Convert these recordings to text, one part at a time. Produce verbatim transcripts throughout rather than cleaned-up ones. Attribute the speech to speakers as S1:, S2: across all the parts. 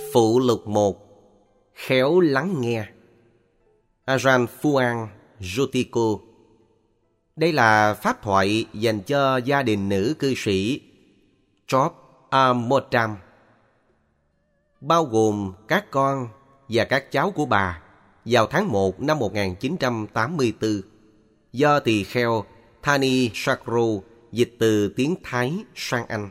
S1: Phụ lục một. Khéo lắng nghe. Ajahn Fuang Jotiko. Đây là pháp thoại dành cho gia đình nữ cư sĩ Chop Amotram, bao gồm các con và các cháu của bà, vào tháng một năm một nghìn chín trăm tám mươi tư, do tỳ kheo Thani Sakro dịch từ tiếng Thái sang Anh.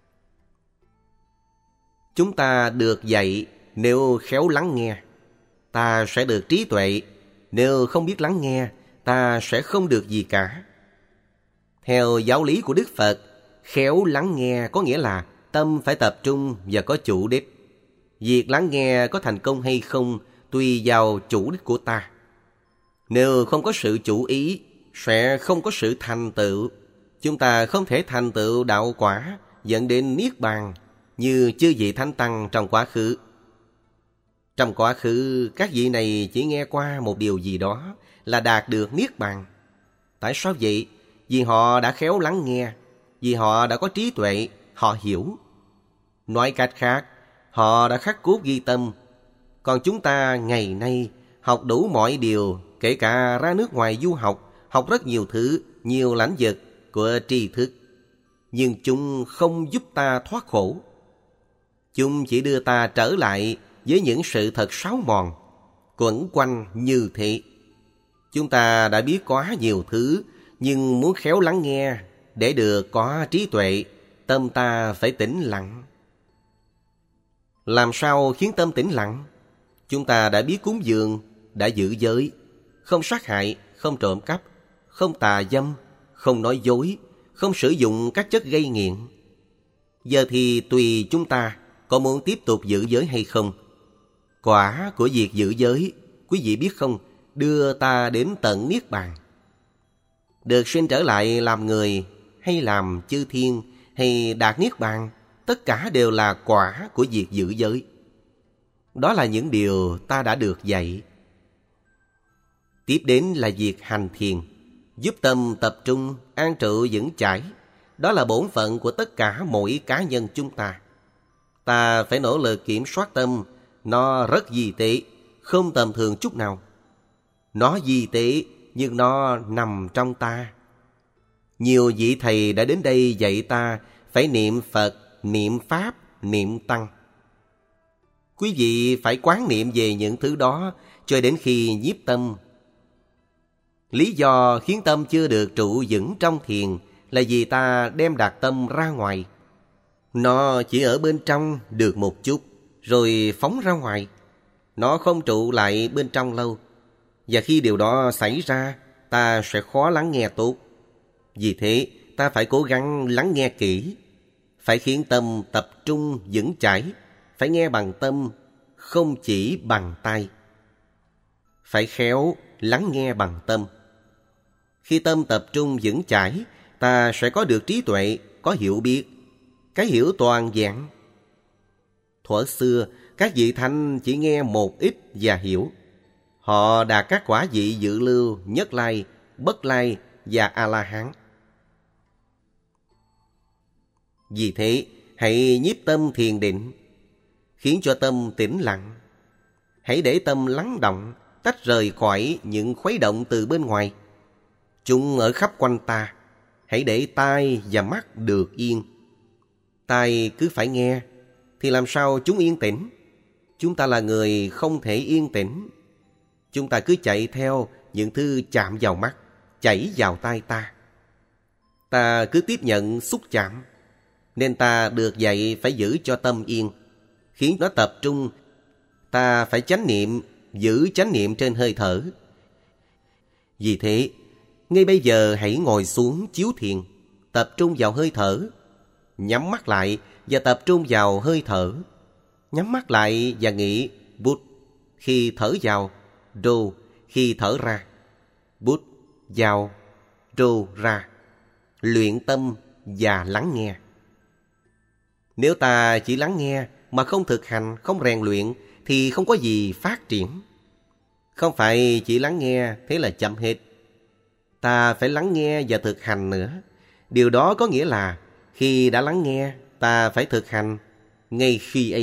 S1: Chúng ta được dạy nếu khéo lắng nghe, ta sẽ được trí tuệ. Nếu không biết lắng nghe, ta sẽ không được gì cả. Theo giáo lý của Đức Phật, khéo lắng nghe có nghĩa là tâm phải tập trung và có chủ đích. Việc lắng nghe có thành công hay không tùy vào chủ đích của ta. Nếu không có sự chủ ý, sẽ không có sự thành tựu. Chúng ta không thể thành tựu đạo quả dẫn đến niết bàn như chư vị thánh tăng trong quá khứ. Trong quá khứ, các vị này chỉ nghe qua một điều gì đó là đạt được niết bàn. Tại sao vậy? Vì họ đã khéo lắng nghe, vì họ đã có trí tuệ, họ hiểu. Nói cách khác, họ đã khắc cốt ghi tâm. Còn chúng ta ngày nay học đủ mọi điều, kể cả ra nước ngoài du học, học rất nhiều thứ, nhiều lãnh vực của tri thức. Nhưng chúng không giúp ta thoát khổ. Chúng chỉ đưa ta trở lại với những sự thật sáo mòn, quẩn quanh như thế. Chúng ta đã biết quá nhiều thứ, nhưng muốn khéo lắng nghe, để được có trí tuệ, tâm ta phải tĩnh lặng. Làm sao khiến tâm tĩnh lặng? Chúng ta đã biết cúng dường, đã giữ giới, không sát hại, không trộm cắp, không tà dâm, không nói dối, không sử dụng các chất gây nghiện. Giờ thì tùy chúng ta có muốn tiếp tục giữ giới hay không. Quả của việc giữ giới, quý vị biết không, đưa ta đến tận niết bàn. Được sinh trở lại làm người, hay làm chư thiên, hay đạt niết bàn, tất cả đều là quả của việc giữ giới. Đó là những điều ta đã được dạy. Tiếp đến là việc hành thiền, giúp tâm tập trung, an trụ vững chãi. Đó là bổn phận của tất cả mỗi cá nhân chúng ta. Ta phải nỗ lực kiểm soát tâm. Nó rất vi tế, không tầm thường chút nào. Nó vi tế, nhưng nó nằm trong ta. Nhiều vị thầy đã đến đây dạy ta phải niệm Phật, niệm Pháp, niệm Tăng. Quý vị phải quán niệm về những thứ đó cho đến khi nhiếp tâm. Lý do khiến tâm chưa được trụ vững trong thiền là vì ta đem đặt tâm ra ngoài. Nó chỉ ở bên trong được một chút, rồi phóng ra ngoài. Nó không trụ lại bên trong lâu. Và khi điều đó xảy ra, ta sẽ khó lắng nghe tốt. Vì thế, ta phải cố gắng lắng nghe kỹ. Phải khiến tâm tập trung vững chãi. Phải nghe bằng tâm, không chỉ bằng tai. Phải khéo lắng nghe bằng tâm. Khi tâm tập trung vững chãi, ta sẽ có được trí tuệ, có hiểu biết. Cái hiểu toàn vẹn. Thuở xưa, các vị thánh chỉ nghe một ít và hiểu. Họ đạt các quả vị dự lưu, nhất lai, bất lai và A-la-hán. Vì thế, hãy nhiếp tâm thiền định, khiến cho tâm tĩnh lặng. Hãy để tâm lắng động, tách rời khỏi những khuấy động từ bên ngoài. Chúng ở khắp quanh ta. Hãy để tai và mắt được yên. Tai cứ phải nghe, thì làm sao chúng yên tĩnh? Chúng ta là người không thể yên tĩnh. Chúng ta cứ chạy theo những thứ chạm vào mắt, chảy vào tai ta. Ta cứ tiếp nhận xúc chạm, nên ta được dạy phải giữ cho tâm yên, khiến nó tập trung. Ta phải chánh niệm, giữ chánh niệm trên hơi thở. Vì thế, ngay bây giờ hãy ngồi xuống chiếu thiền, tập trung vào hơi thở. Nhắm mắt lại và tập trung vào hơi thở. Nhắm mắt lại và nghĩ Bút khi thở vào, Rô khi thở ra. Bút vào, Rô ra. Luyện tâm và lắng nghe. Nếu ta chỉ lắng nghe mà không thực hành, không rèn luyện thì không có gì phát triển. Không phải chỉ lắng nghe thế là chậm hết. Ta phải lắng nghe và thực hành nữa. Điều đó có nghĩa là khi đã lắng nghe, ta phải thực hành. Ngay khi ấy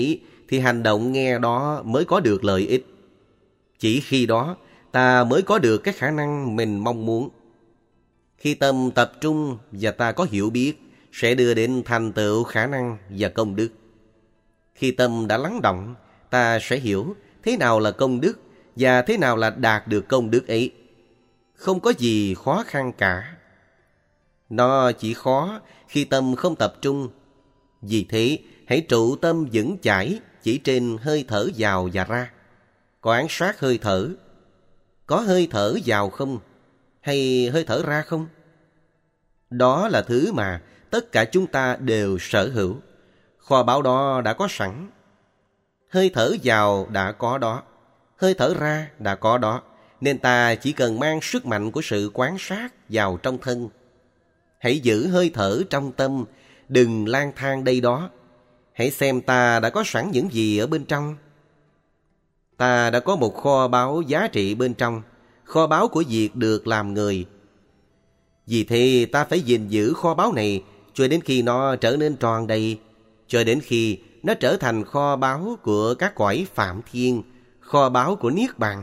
S1: thì hành động nghe đó mới có được lợi ích. Chỉ khi đó ta mới có được cái khả năng mình mong muốn. Khi tâm tập trung và ta có hiểu biết, sẽ đưa đến thành tựu khả năng và công đức. Khi tâm đã lắng động, ta sẽ hiểu thế nào là công đức và thế nào là đạt được công đức ấy. Không có gì khó khăn cả. Nó chỉ khó khi tâm không tập trung. Vì thế, hãy trụ tâm vững chãi chỉ trên hơi thở vào và ra. Quan sát hơi thở. Có hơi thở vào không? Hay hơi thở ra không? Đó là thứ mà tất cả chúng ta đều sở hữu. Kho báu đó đã có sẵn. Hơi thở vào đã có đó. Hơi thở ra đã có đó. Nên ta chỉ cần mang sức mạnh của sự quan sát vào trong thân. Hãy giữ hơi thở trong tâm, đừng lang thang đây đó. Hãy xem ta đã có sẵn những gì ở bên trong. Ta đã có một kho báu giá trị bên trong, kho báu của việc được làm người. Vì thế ta phải gìn giữ kho báu này cho đến khi nó trở nên tròn đầy, cho đến khi nó trở thành kho báu của các cõi Phạm Thiên, kho báu của Niết Bàn.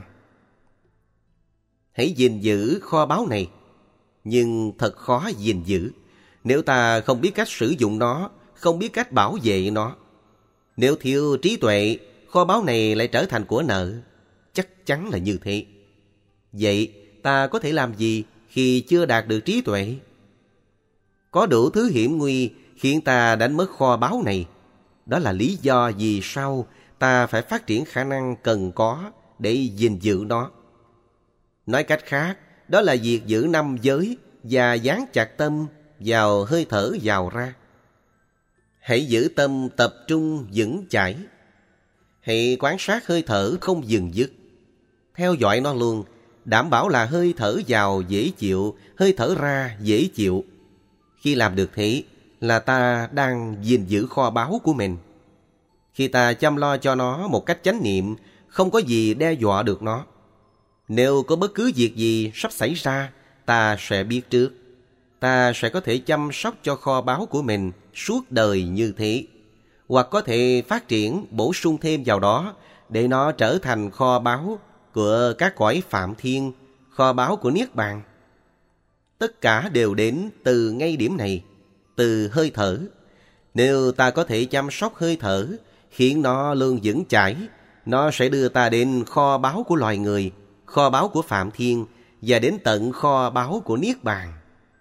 S1: Hãy gìn giữ kho báu này, nhưng thật khó gìn giữ nếu ta không biết cách sử dụng nó, không biết cách bảo vệ nó. Nếu thiếu trí tuệ, kho báu này lại trở thành của nợ. Chắc chắn là như thế. Vậy ta có thể làm gì khi chưa đạt được trí tuệ? Có đủ thứ hiểm nguy khiến ta đánh mất kho báu này. Đó là lý do vì sao ta phải phát triển khả năng cần có để gìn giữ nó. Nói cách khác, đó là việc giữ năm giới và dán chặt tâm vào hơi thở vào ra. Hãy giữ tâm tập trung vững chãi. Hãy quan sát hơi thở không dừng dứt. Theo dõi nó luôn, đảm bảo là hơi thở vào dễ chịu, hơi thở ra dễ chịu. Khi làm được thế là ta đang gìn giữ kho báu của mình. Khi ta chăm lo cho nó một cách chánh niệm, không có gì đe dọa được nó. Nếu có bất cứ việc gì sắp xảy ra, ta sẽ biết trước. Ta sẽ có thể chăm sóc cho kho báu của mình suốt đời như thế. Hoặc có thể phát triển, bổ sung thêm vào đó để nó trở thành kho báu của các cõi Phạm Thiên, kho báu của Niết Bàn. Tất cả đều đến từ ngay điểm này, từ hơi thở. Nếu ta có thể chăm sóc hơi thở, khiến nó luôn vững chãi, nó sẽ đưa ta đến kho báu của loài người, kho báu của Phạm Thiên và đến tận kho báu của Niết Bàn.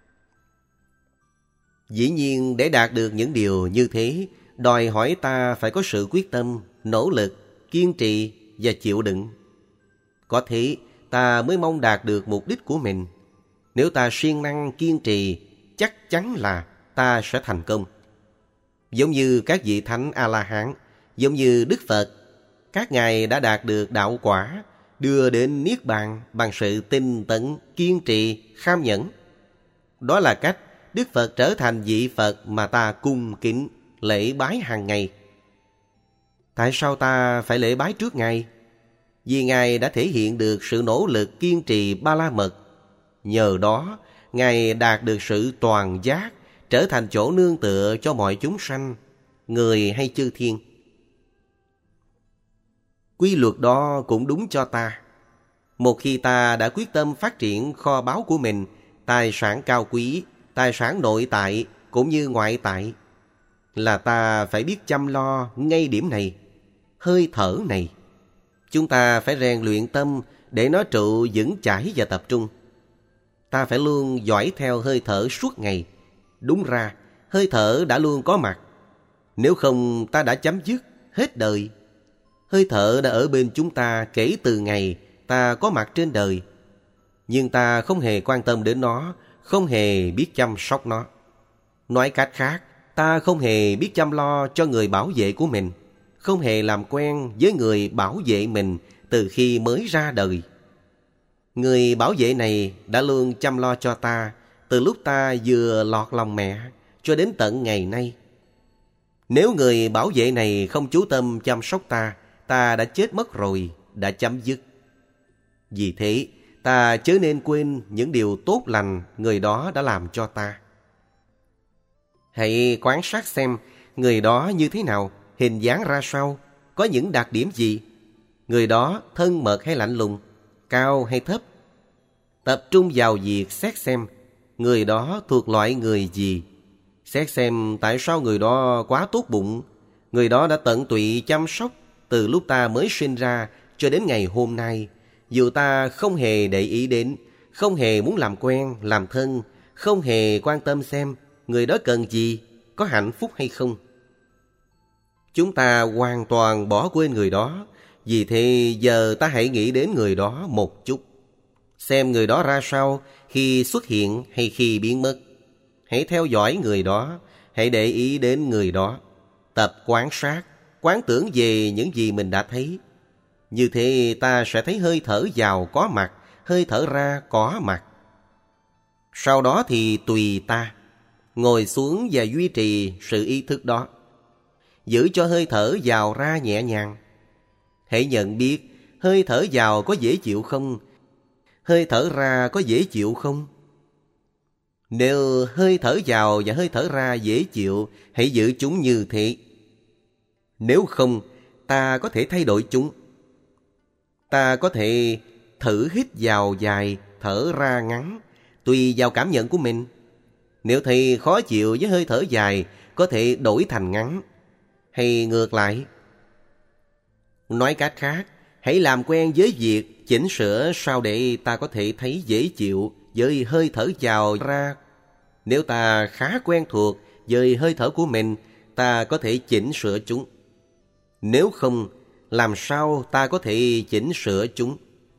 S1: Dĩ nhiên để đạt được những điều như thế, đòi hỏi ta phải có sự quyết tâm, nỗ lực, kiên trì và chịu đựng. Có thế ta mới mong đạt được mục đích của mình. Nếu ta siêng năng kiên trì, chắc chắn là ta sẽ thành công. Giống như các vị thánh A-la-hán, giống như Đức Phật, các ngài đã đạt được đạo quả, đưa đến Niết Bàn bằng sự tinh tấn, kiên trì, kham nhẫn. Đó là cách Đức Phật trở thành vị Phật mà ta cung kính, lễ bái hàng ngày. Tại sao ta phải lễ bái trước Ngài? Vì Ngài đã thể hiện được sự nỗ lực kiên trì ba la mật. Nhờ đó, Ngài đạt được sự toàn giác, trở thành chỗ nương tựa cho mọi chúng sanh, người hay chư thiên. Quy luật đó cũng đúng cho ta. Một khi ta đã quyết tâm phát triển kho báu của mình, tài sản cao quý, tài sản nội tại cũng như ngoại tại, là ta phải biết chăm lo ngay điểm này, hơi thở này. Chúng ta phải rèn luyện tâm để nó trụ vững chãi và tập trung. Ta phải luôn dõi theo hơi thở suốt ngày. Đúng ra, hơi thở đã luôn có mặt. Nếu không ta đã chấm dứt, hết đời. Hơi thở đã ở bên chúng ta kể từ ngày ta có mặt trên đời. Nhưng ta không hề quan tâm đến nó, không hề biết chăm sóc nó. Nói cách khác, ta không hề biết chăm lo cho người bảo vệ của mình, không hề làm quen với người bảo vệ mình từ khi mới ra đời. Người bảo vệ này đã luôn chăm lo cho ta từ lúc ta vừa lọt lòng mẹ cho đến tận ngày nay. Nếu người bảo vệ này không chú tâm chăm sóc ta, ta đã chết mất rồi, đã chấm dứt. Vì thế, ta chớ nên quên những điều tốt lành người đó đã làm cho ta. Hãy quan sát xem người đó như thế nào, hình dáng ra sao, có những đặc điểm gì? Người đó thân mật hay lạnh lùng, cao hay thấp? Tập trung vào việc xét xem người đó thuộc loại người gì. Xét xem tại sao người đó quá tốt bụng. Người đó đã tận tụy chăm sóc từ lúc ta mới sinh ra cho đến ngày hôm nay. Dù ta không hề để ý đến, không hề muốn làm quen, làm thân, không hề quan tâm xem người đó cần gì, có hạnh phúc hay không. Chúng ta hoàn toàn bỏ quên người đó. Vì thế giờ ta hãy nghĩ đến người đó một chút. Xem người đó ra sao khi xuất hiện hay khi biến mất. Hãy theo dõi người đó, hãy để ý đến người đó. Tập quan sát, quán tưởng về những gì mình đã thấy. Như thế ta sẽ thấy hơi thở vào có mặt, hơi thở ra có mặt. Sau đó thì tùy ta, ngồi xuống và duy trì sự ý thức đó. Giữ cho hơi thở vào ra nhẹ nhàng. Hãy nhận biết hơi thở vào có dễ chịu không, hơi thở ra có dễ chịu không. Nếu hơi thở vào và hơi thở ra dễ chịu, hãy giữ chúng như thế. Nếu không, ta có thể thay đổi chúng. Ta có thể thử hít vào dài, thở ra ngắn, tùy vào cảm nhận của mình. Nếu thấy khó chịu với hơi thở dài, có thể đổi thành ngắn, hay ngược lại. Nói cách khác, hãy làm quen với việc chỉnh sửa sao để ta có thể thấy dễ chịu với hơi thở vào ra. Nếu ta khá quen thuộc với hơi thở của mình, ta có thể chỉnh sửa chúng. Nếu không, làm sao ta có thể chỉnh sửa chúng?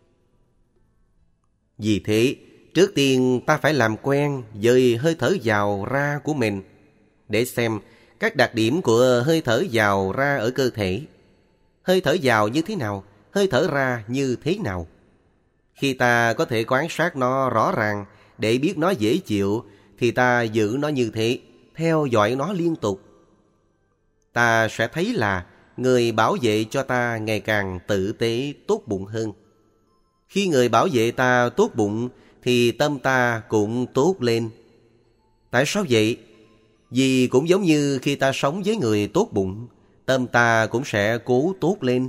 S1: Vì thế, trước tiên ta phải làm quen với hơi thở vào ra của mình, để xem các đặc điểm của hơi thở vào ra ở cơ thể. Hơi thở vào như thế nào, hơi thở ra như thế nào. Khi ta có thể quan sát nó rõ ràng để biết nó dễ chịu, thì ta giữ nó như thế, theo dõi nó liên tục. Ta sẽ thấy là người bảo vệ cho ta ngày càng tử tế, tốt bụng hơn. Khi người bảo vệ ta tốt bụng, thì tâm ta cũng tốt lên. Tại sao vậy? Vì cũng giống như khi ta sống với người tốt bụng, tâm ta cũng sẽ cố tốt lên.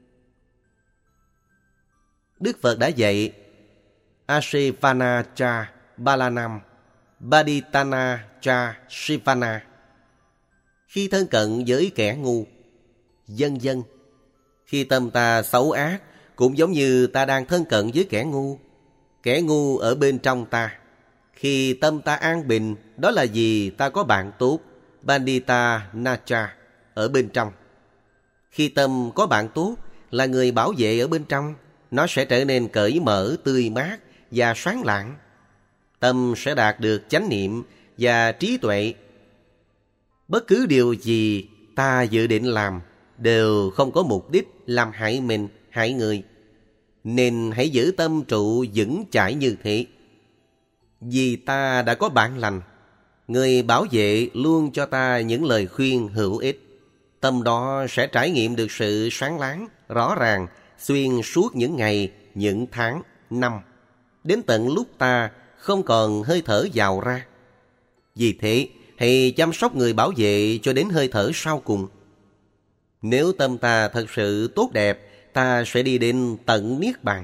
S1: Đức Phật đã dạy Asevana cha balanam, Baditana cha Sivana. Khi thân cận với kẻ ngu, vân vân. Khi tâm ta xấu ác, cũng giống như ta đang thân cận với kẻ ngu. Kẻ ngu ở bên trong ta. Khi tâm ta an bình, đó là vì ta có bạn tốt, Bandita Nacha, ở bên trong. Khi tâm có bạn tốt, là người bảo vệ ở bên trong, nó sẽ trở nên cởi mở, tươi mát và sáng lạng. Tâm sẽ đạt được chánh niệm và trí tuệ. Bất cứ điều gì ta dự định làm đều không có mục đích làm hại mình, hại người. Nên hãy giữ tâm trụ vững chãi như thế. Vì ta đã có bạn lành, người bảo vệ luôn cho ta những lời khuyên hữu ích. Tâm đó sẽ trải nghiệm được sự sáng láng, rõ ràng, xuyên suốt những ngày, những tháng, năm, đến tận lúc ta không còn hơi thở vào ra. Vì thế, hãy chăm sóc người bảo vệ cho đến hơi thở sau cùng. Nếu tâm ta thật sự tốt đẹp, ta sẽ đi đến tận Niết Bàn.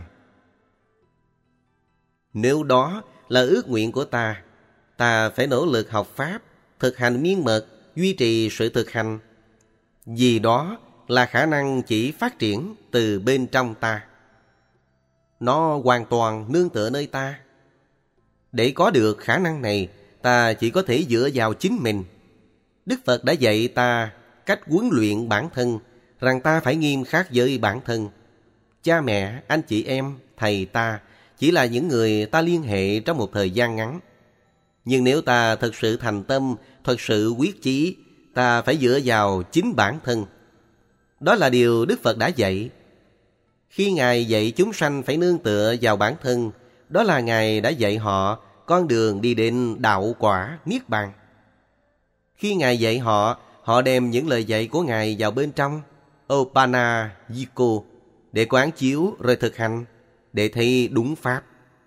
S1: Nếu đó là ước nguyện của ta, ta phải nỗ lực học Pháp, thực hành miên mật, duy trì sự thực hành. Vì đó là khả năng chỉ phát triển từ bên trong ta. Nó hoàn toàn nương tựa nơi ta. Để có được khả năng này, ta chỉ có thể dựa vào chính mình. Đức Phật đã dạy ta cách huấn luyện bản thân, rằng ta phải nghiêm khắc với bản thân. Cha mẹ, anh chị em, thầy ta chỉ là những người ta liên hệ trong một thời gian ngắn. Nhưng nếu ta thật sự thành tâm, thật sự quyết chí, ta phải dựa vào chính bản thân. Đó là điều Đức Phật đã dạy. Khi Ngài dạy chúng sanh phải nương tựa vào bản thân, đó là Ngài đã dạy họ con đường đi đến đạo quả Niết Bàn. Khi Ngài dạy họ, họ đem những lời dạy của Ngài vào bên trong Opanajiko để quán chiếu rồi thực hành, để thấy đúng Pháp.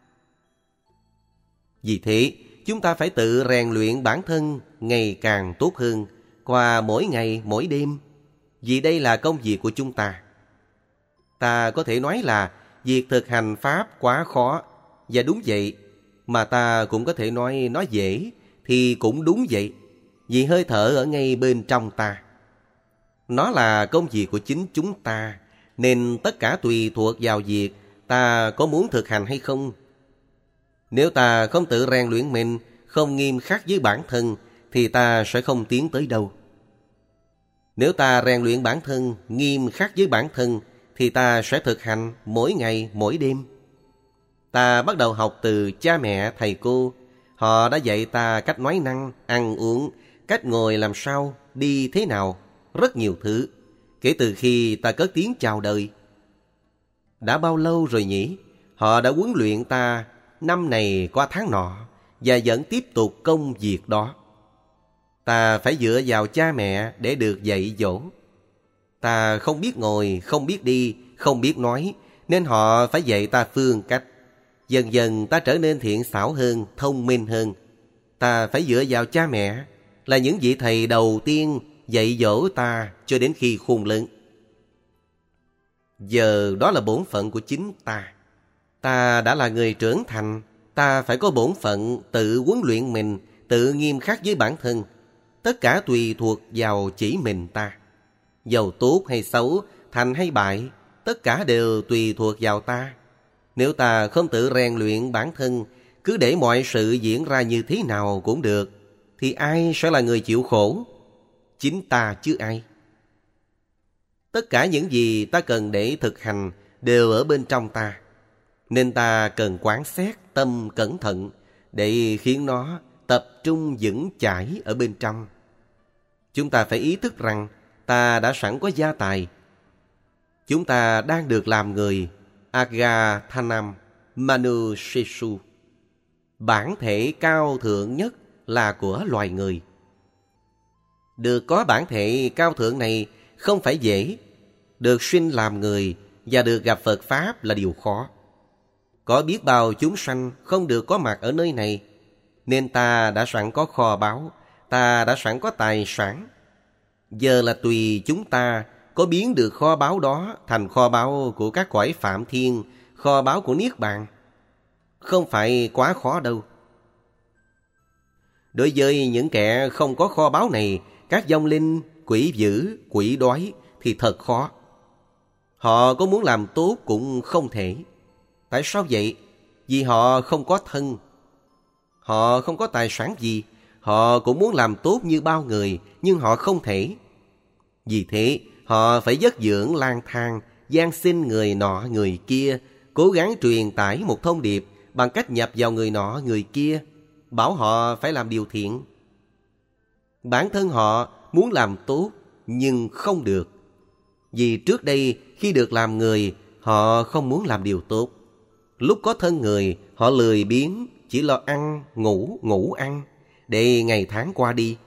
S1: Vì thế, chúng ta phải tự rèn luyện bản thân ngày càng tốt hơn qua mỗi ngày mỗi đêm. Vì đây là công việc của chúng ta. Ta có thể nói là việc thực hành Pháp quá khó, và đúng vậy. Mà ta cũng có thể nói nó dễ, thì cũng đúng vậy. Vì hơi thở ở ngay bên trong ta. Nó là công việc của chính chúng ta, nên tất cả tùy thuộc vào việc ta có muốn thực hành hay không. Nếu ta không tự rèn luyện mình, không nghiêm khắc với bản thân, thì ta sẽ không tiến tới đâu. Nếu ta rèn luyện bản thân, nghiêm khắc với bản thân, thì ta sẽ thực hành mỗi ngày, mỗi đêm. Ta bắt đầu học từ cha mẹ, thầy cô. Họ đã dạy ta cách nói năng, ăn uống, cách ngồi làm sao, đi thế nào, rất nhiều thứ, kể từ khi ta cất tiếng chào đời. Đã bao lâu rồi nhỉ? Họ đã huấn luyện ta năm này qua tháng nọ, và vẫn tiếp tục công việc đó. Ta phải dựa vào cha mẹ để được dạy dỗ. Ta không biết ngồi, không biết đi, không biết nói, nên họ phải dạy ta phương cách. Dần dần ta trở nên thiện xảo hơn, thông minh hơn. Ta phải dựa vào cha mẹ, là những vị thầy đầu tiên dạy dỗ ta cho đến khi khôn lớn. Giờ đó là bổn phận của chính ta. Ta đã là người trưởng thành, ta phải có bổn phận tự huấn luyện mình, tự nghiêm khắc với bản thân. Tất cả tùy thuộc vào chỉ mình ta. Dầu tốt hay xấu, thành hay bại, tất cả đều tùy thuộc vào ta. Nếu ta không tự rèn luyện bản thân, cứ để mọi sự diễn ra như thế nào cũng được, thì ai sẽ là người chịu khổ? Chính ta chứ ai. Tất cả những gì ta cần để thực hành đều ở bên trong ta. Nên ta cần quán xét tâm cẩn thận để khiến nó tập trung vững chãi ở bên trong. Chúng ta phải ý thức rằng ta đã sẵn có gia tài. Chúng ta đang được làm người Agathanam Manushesu. Bản thể cao thượng nhất là của loài người. Được có bản thể cao thượng này không phải dễ. Được sinh làm người và được gặp Phật Pháp là điều khó. Có biết bao chúng sanh không được có mặt ở nơi này, nên ta đã sẵn có kho báu, ta đã sẵn có tài sản. Giờ là tùy chúng ta có biến được kho báu đó thành kho báu của các cõi Phạm Thiên, kho báu của Niết Bàn. Không phải quá khó đâu. Đối với những kẻ không có kho báu này, các vong linh, quỷ dữ, quỷ đói thì thật khó. Họ có muốn làm tốt cũng không thể. Tại sao vậy? Vì họ không có thân. Họ không có tài sản gì. Họ cũng muốn làm tốt như bao người, nhưng họ không thể. Vì thế, họ phải vất vưởng lang thang, van xin người nọ người kia, cố gắng truyền tải một thông điệp bằng cách nhập vào người nọ người kia, bảo họ phải làm điều thiện. Bản thân họ muốn làm tốt, nhưng không được. Vì trước đây, khi được làm người, họ không muốn làm điều tốt. Lúc có thân người, họ lười biếng, chỉ lo ăn, ngủ, ngủ ăn, để ngày tháng qua đi.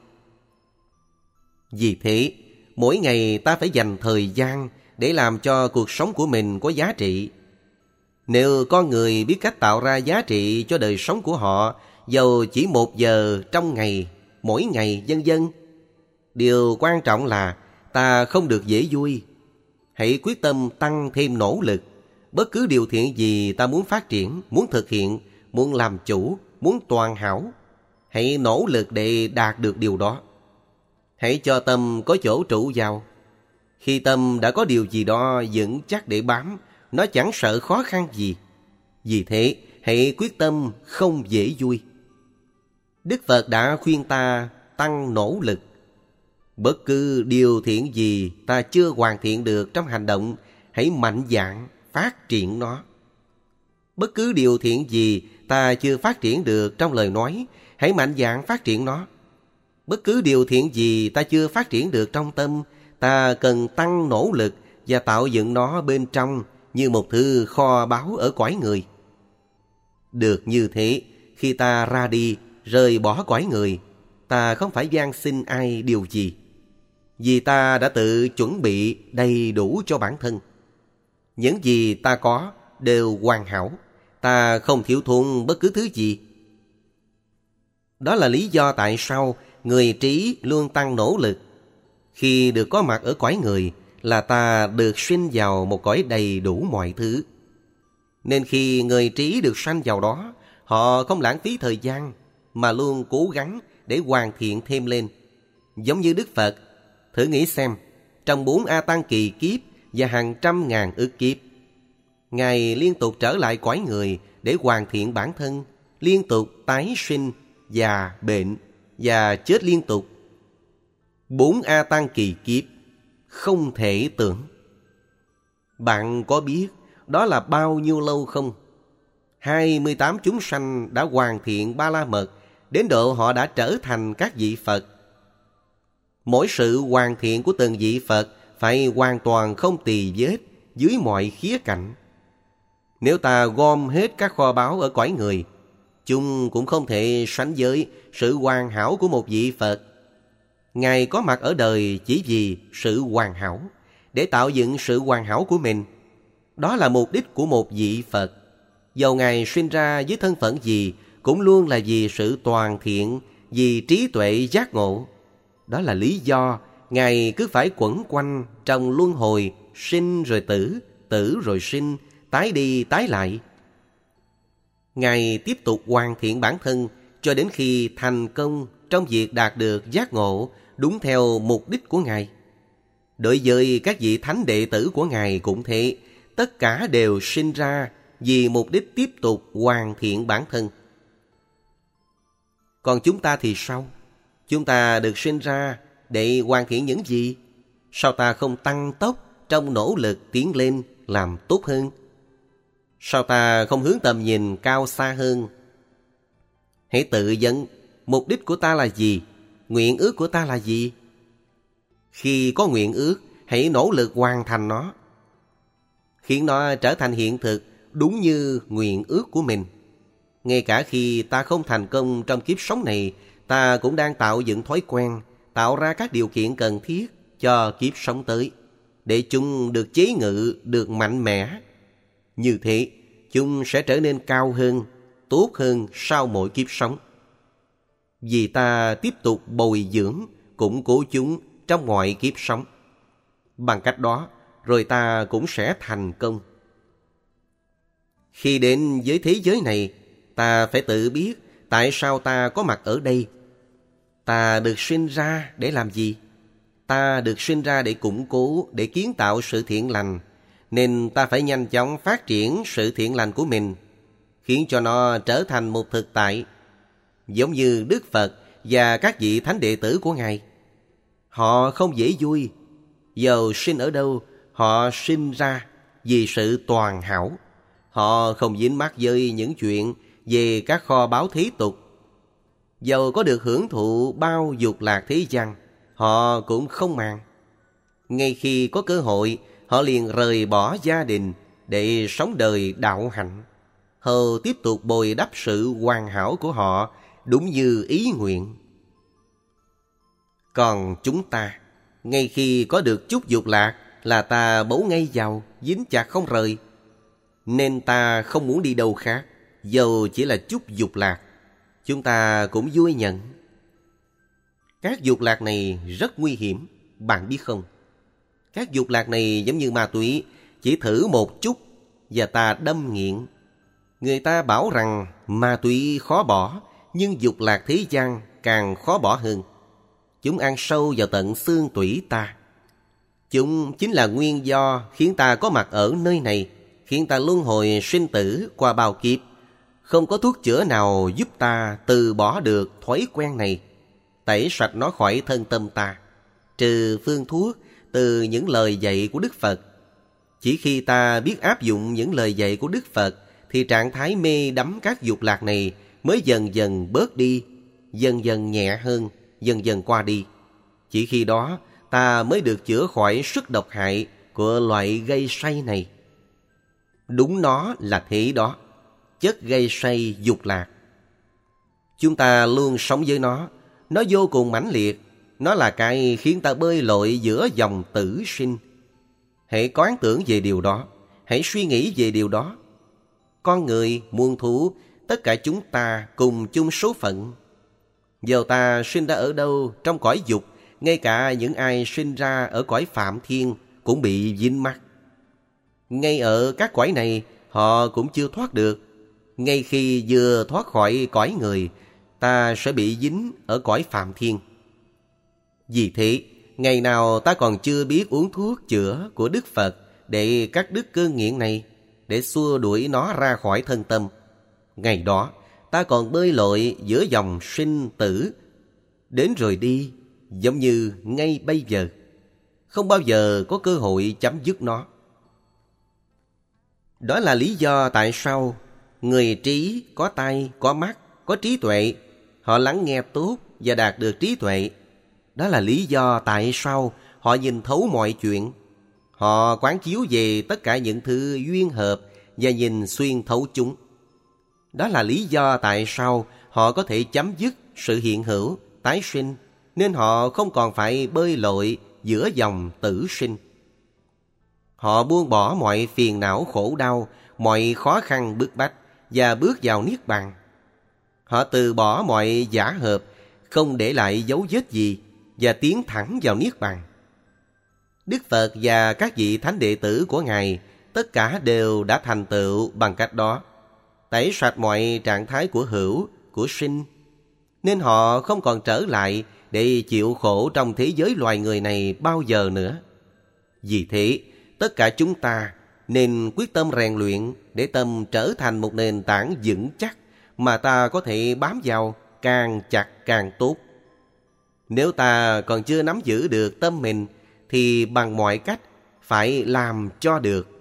S1: Vì thế, mỗi ngày ta phải dành thời gian để làm cho cuộc sống của mình có giá trị. Nếu con người biết cách tạo ra giá trị cho đời sống của họ, dầu chỉ một giờ trong ngày, mỗi ngày, vân vân. Điều quan trọng là ta không được dễ vui. Hãy quyết tâm tăng thêm nỗ lực. Bất cứ điều thiện gì ta muốn phát triển, muốn thực hiện, muốn làm chủ, muốn toàn hảo, hãy nỗ lực để đạt được điều đó. Hãy cho tâm có chỗ trụ vào. Khi tâm đã có điều gì đó vững chắc để bám, nó chẳng sợ khó khăn gì. Vì thế, hãy quyết tâm không dễ vui. Đức Phật đã khuyên ta tăng nỗ lực. Bất cứ điều thiện gì ta chưa hoàn thiện được trong hành động, hãy mạnh dạn phát triển nó. Bất cứ điều thiện gì ta chưa phát triển được trong lời nói, hãy mạnh dạn phát triển nó. Bất cứ điều thiện gì ta chưa phát triển được trong tâm, ta cần tăng nỗ lực và tạo dựng nó bên trong như một thứ kho báu ở cõi người. Được như thế, khi ta ra đi, rời bỏ cõi người, ta không phải van xin ai điều gì, vì ta đã tự chuẩn bị đầy đủ cho bản thân. Những gì ta có đều hoàn hảo, ta không thiếu thốn bất cứ thứ gì. Đó là lý do tại sao người trí luôn tăng nỗ lực. Khi được có mặt ở cõi người là ta được sinh vào một cõi đầy đủ mọi thứ. Nên khi người trí được sanh vào đó, họ không lãng phí thời gian mà luôn cố gắng để hoàn thiện thêm lên. Giống như Đức Phật, thử nghĩ xem, trong bốn A Tăng kỳ kiếp và hàng trăm ngàn ức kiếp, Ngài liên tục trở lại cõi người để hoàn thiện bản thân, liên tục tái sinh, già, bệnh và chết liên tục. Bốn A Tăng kỳ kiếp không thể tưởng. Bạn có biết đó là bao nhiêu lâu không? hai mươi tám chúng sanh đã hoàn thiện Ba La Mật, đến độ họ đã trở thành các vị Phật. Mỗi sự hoàn thiện của từng vị Phật phải hoàn toàn không tì vết dưới mọi khía cạnh. Nếu ta gom hết các kho báu ở cõi người, chúng cũng không thể sánh với sự hoàn hảo của một vị Phật. Ngài có mặt ở đời chỉ vì sự hoàn hảo, để tạo dựng sự hoàn hảo của mình. Đó là mục đích của một vị Phật. Dầu Ngài sinh ra với thân phận gì, cũng luôn là vì sự toàn thiện, vì trí tuệ giác ngộ. Đó là lý do Ngài cứ phải quẩn quanh trong luân hồi, sinh rồi tử, tử rồi sinh, tái đi tái lại. Ngài tiếp tục hoàn thiện bản thân cho đến khi thành công trong việc đạt được giác ngộ đúng theo mục đích của Ngài. Đối với các vị thánh đệ tử của Ngài cũng thế, tất cả đều sinh ra vì mục đích tiếp tục hoàn thiện bản thân. Còn chúng ta thì sao? Chúng ta được sinh ra để hoàn thiện những gì? Sao ta không tăng tốc trong nỗ lực tiến lên làm tốt hơn? Sao ta không hướng tầm nhìn cao xa hơn? Hãy tự vấn, mục đích của ta là gì? Nguyện ước của ta là gì? Khi có nguyện ước, hãy nỗ lực hoàn thành nó, khiến nó trở thành hiện thực đúng như nguyện ước của mình. Ngay cả khi ta không thành công trong kiếp sống này, ta cũng đang tạo dựng thói quen, tạo ra các điều kiện cần thiết cho kiếp sống tới, để chúng được chế ngự, được mạnh mẽ. Như thế, chúng sẽ trở nên cao hơn, tốt hơn sau mỗi kiếp sống. Vì ta tiếp tục bồi dưỡng, củng cố chúng trong mọi kiếp sống. Bằng cách đó, rồi ta cũng sẽ thành công. Khi đến với thế giới này, ta phải tự biết tại sao ta có mặt ở đây. Ta được sinh ra để làm gì? Ta được sinh ra để củng cố, để kiến tạo sự thiện lành. Nên ta phải nhanh chóng phát triển sự thiện lành của mình, khiến cho nó trở thành một thực tại. Giống như Đức Phật và các vị thánh đệ tử của Ngài. Họ không dễ vui. Dầu sinh ở đâu, họ sinh ra vì sự toàn hảo. Họ không dính mắc với những chuyện về các kho báu thế tục. Dầu có được hưởng thụ bao dục lạc thế gian, họ cũng không màng. Ngay khi có cơ hội, họ liền rời bỏ gia đình để sống đời đạo hạnh. Họ tiếp tục bồi đắp sự hoàn hảo của họ đúng như ý nguyện. Còn chúng ta, ngay khi có được chút dục lạc là ta bấu ngay vào, dính chặt không rời. Nên ta không muốn đi đâu khác, dầu chỉ là chút dục lạc, chúng ta cũng vui nhận. Các dục lạc này rất nguy hiểm, bạn biết không? Các dục lạc này giống như ma túy, chỉ thử một chút và ta đâm nghiện. Người ta bảo rằng ma túy khó bỏ, nhưng dục lạc thế gian càng khó bỏ hơn. Chúng ăn sâu vào tận xương tủy ta. Chúng chính là nguyên do khiến ta có mặt ở nơi này, khiến ta luân hồi sinh tử qua bao kiếp. Không có thuốc chữa nào giúp ta từ bỏ được thói quen này, tẩy sạch nó khỏi thân tâm ta, trừ phương thuốc từ những lời dạy của Đức Phật. Chỉ khi ta biết áp dụng những lời dạy của Đức Phật, thì trạng thái mê đắm các dục lạc này mới dần dần bớt đi, dần dần nhẹ hơn, dần dần qua đi. Chỉ khi đó ta mới được chữa khỏi sức độc hại của loại gây say này. Đúng nó là thế đó, chất gây say dục lạc. Chúng ta luôn sống với nó, nó vô cùng mãnh liệt. Nó là cái khiến ta bơi lội giữa dòng tử sinh. Hãy quán tưởng về điều đó, hãy suy nghĩ về điều đó. Con người, muôn thú, tất cả chúng ta cùng chung số phận. Dầu ta sinh ra ở đâu trong cõi dục, ngay cả những ai sinh ra ở cõi Phạm Thiên cũng bị dính mắc. Ngay ở các cõi này, họ cũng chưa thoát được. Ngay khi vừa thoát khỏi cõi người, ta sẽ bị dính ở cõi Phạm Thiên. Vì thế, ngày nào ta còn chưa biết uống thuốc chữa của Đức Phật để cắt đứt cơn nghiện này, để xua đuổi nó ra khỏi thân tâm, ngày đó ta còn bơi lội giữa dòng sinh tử, đến rồi đi, giống như ngay bây giờ, không bao giờ có cơ hội chấm dứt nó. Đó là lý do tại sao người trí, có tai, có mắt, có trí tuệ, họ lắng nghe tốt và đạt được trí tuệ. Đó là lý do tại sao họ nhìn thấu mọi chuyện. Họ quán chiếu về tất cả những thứ duyên hợp và nhìn xuyên thấu chúng. Đó là lý do tại sao họ có thể chấm dứt sự hiện hữu, tái sinh, nên họ không còn phải bơi lội giữa dòng tử sinh. Họ buông bỏ mọi phiền não khổ đau, mọi khó khăn bức bách và bước vào Niết Bàn. Họ từ bỏ mọi giả hợp, không để lại dấu vết gì và tiến thẳng vào Niết Bàn. Đức Phật và các vị thánh đệ tử của Ngài tất cả đều đã thành tựu bằng cách đó, tẩy sạch mọi trạng thái của hữu, của sinh, nên họ không còn trở lại để chịu khổ trong thế giới loài người này bao giờ nữa. Vì thế, tất cả chúng ta nên quyết tâm rèn luyện để tâm trở thành một nền tảng vững chắc mà ta có thể bám vào càng chặt càng tốt. Nếu ta còn chưa nắm giữ được tâm mình thì bằng mọi cách phải làm cho được.